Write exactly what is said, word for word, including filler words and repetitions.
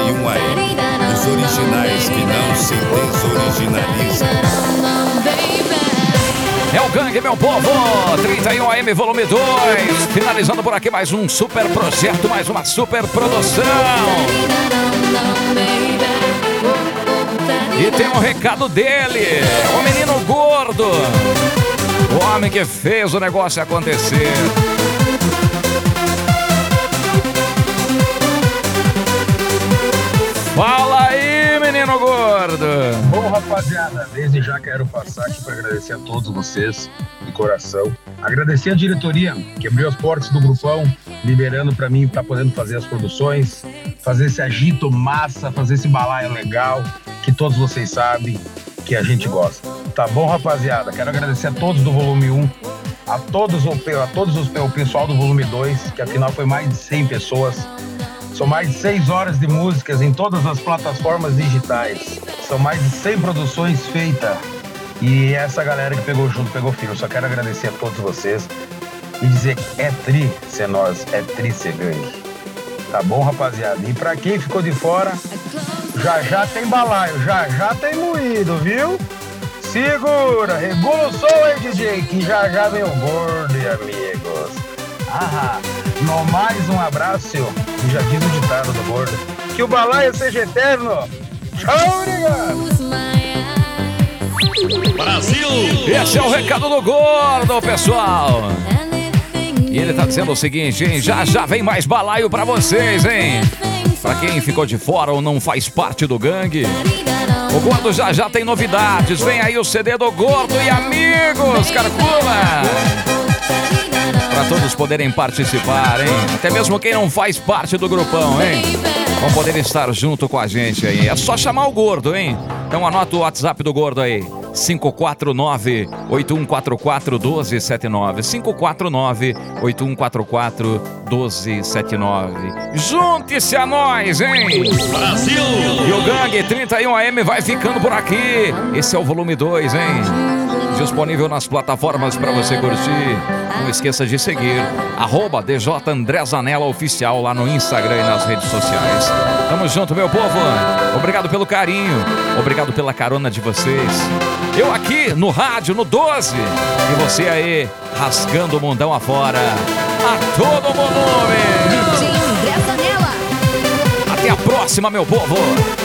e um A M. Os originais que não se desoriginalizam. É o Gangue, meu povo, trinta e um A M volume dois, finalizando por aqui mais um super projeto, mais uma super produção. E tem um recado dele, o menino gordo, o homem que fez o negócio acontecer. Fala aí, menino gordo. Bom, rapaziada, desde já quero passar aqui para agradecer a todos vocês de coração. Agradecer a diretoria que abriu as portas do grupão, liberando para mim estar podendo fazer as produções, fazer esse agito massa, fazer esse balaio legal, que todos vocês sabem que a gente gosta. Tá bom, rapaziada? Quero agradecer a todos do volume um, a todos, a todos os, o pessoal do volume dois, que afinal foi mais de cem pessoas. São mais de seis horas de músicas em todas as plataformas digitais. São mais de cem produções feitas. E essa galera que pegou junto, pegou firme. Eu só quero agradecer a todos vocês e dizer que é tri ser nós, é tri ser gangue. Tá bom, rapaziada? E pra quem ficou de fora, já já tem balaio, já já tem moído, viu? Segura, regula o som aí, D J, que já já vem o gordo e amigos. Ah, no mais um abraço, e já diz o ditado do gordo, que o balaio seja eterno. Tchau, obrigado. Brasil! Esse é o recado do gordo, pessoal. E ele tá dizendo o seguinte, hein? Já já vem mais balaio pra vocês, hein? Pra quem ficou de fora ou não faz parte do gangue, o gordo já já tem novidades. Vem aí o C D do gordo e amigos, calcula! Para todos poderem participar, hein? Até mesmo quem não faz parte do grupão, hein? Vão poder estar junto com a gente aí. É só chamar o gordo, hein? Então anota o WhatsApp do gordo aí. cinco quatro nove, oito um quatro quatro, um dois sete nove. cinco quatro nove, oito um quatro quatro, um dois sete nove. Junte-se a nós, hein? Brasil! E o Gangue trinta e um A M vai ficando por aqui. Esse é o volume dois, hein? Disponível nas plataformas para você curtir. Não esqueça de seguir arroba D J André Zanella Oficial lá no Instagram e nas redes sociais. Tamo junto, meu povo. Obrigado pelo carinho. Obrigado pela carona de vocês. Eu aqui no rádio, no doze. E você aí, rasgando o mundão afora. A todo volume. D J André Zanella. Até a próxima, meu povo.